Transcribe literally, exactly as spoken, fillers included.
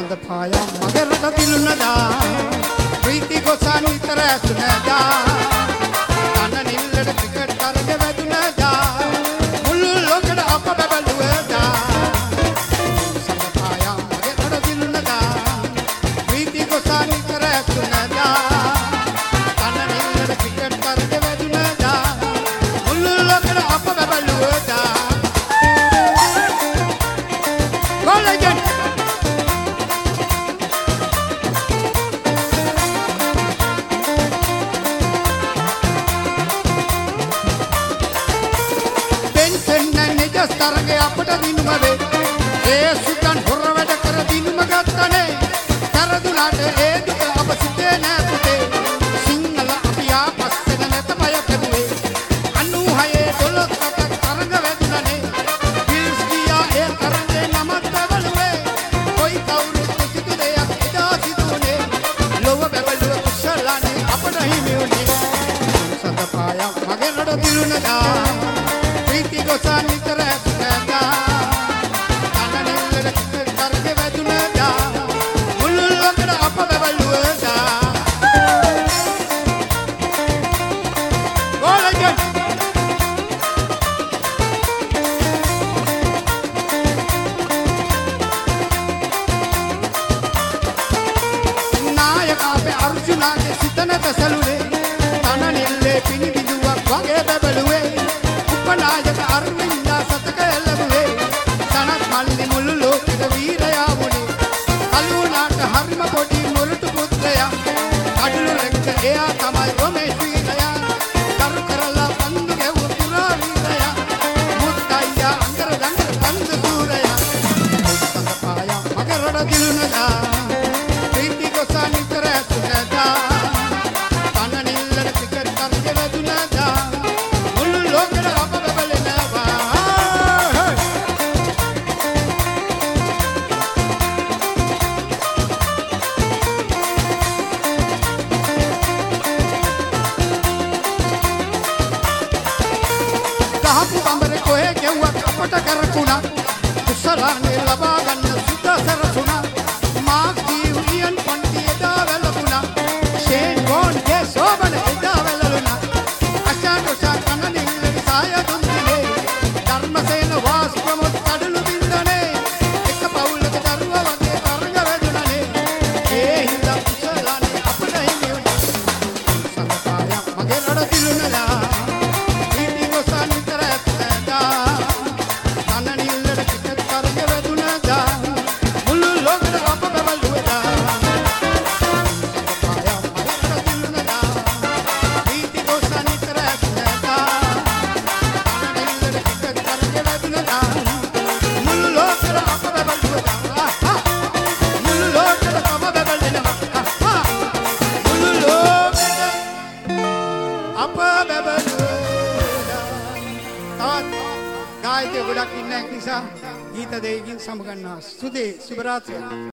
සඳ පායම් මගේ රට දිලුනදා ප්‍රීති ගොසන් විතර ඇසුනදා තන නිල්ලට ක්‍රිකට් තරග වැදුනදා මුළු ලෝකෙට අප බැබළුවදා සඳ පායම් මගේ රට දිලුනදා ප්‍රීති ගොසන් විතර ඇසුනදා තන නිල්ලට ක්‍රිකට් තරග වැදුනදා මුළු ලෝකෙට අප බැබළුවදා Legend. තරගේ අපට දිනුම වේ ඒ සුතන් හොර වැඩ කර දිනුම ගත්තනේ කරදුනාට ඒ දුක අප සිතේ නෑ පුතේ සිංහල අපි ආපස්සෙන නැත බය කරුවේ අනූහයේ දොළොස් අටක් තරග වැදුනනේ පිල්ස් ගියා ඒ තරගේ නමත් බැලුවේ කොයි කවුරුත් කිසිදු දෙයක් එදා සිදුනේ ලොව බැලුව කුසලානේ අපට හිමි උනේ සඳ පායක් මගේ රට දිලුනදා ප්‍රීති ගොසන් විතර අර්ජුනාගේ සිත නැත සැලුනේ තන නිල්ලේ පිණි බිඳුවක් වගේ බබළුවේ උපනායක අරවින්දා සතක එළඹුවේ සනත් මල්ලි මුළු ලෝකෙට වීරයා වුණේ කලුණාට හරිම පොඩි මොරටු පුත්‍රයා අඩලු රැක්ක එයා තමයි රොමේෂ් වීරයා කරු කරලා පන්දු ගැව්ව පුරා වීරයා මුත්තයියා අංගර දංගර පන්දු සූරයා සඳ පායා මගේ රට දිලුනදා ප්‍රීති ගොසන් විතර දහපු බඹරේ කොහේ ගෙව්වත් අපට කරකුණා කුසලානේ ලබා ගන්න සුද සරසුණා මාක් ජීවියන් පන්ති එදා වැළපුණා ෂේන් ගෝන්ගේ සෝබන එදා වැළලුණා අචාකෝසා කන්නනිල්ලේ සාය දුන්දිනේ ධර්මසේන වාස් ප්‍රමුත් කඩලු බින්දනේ එක පවුලක දරුවා වගේ තරඟ වැදුණනේ ඒ හින්දා කුසලානේ අපට හිමි උනේ සඳ පායක් මගේ රට දිලුනලා ගායකයෝ ගොඩක් ඉන්න නිසා ගීත දෙකකින් සමගන්නවා සුදේ සුබ රාත්‍රියක්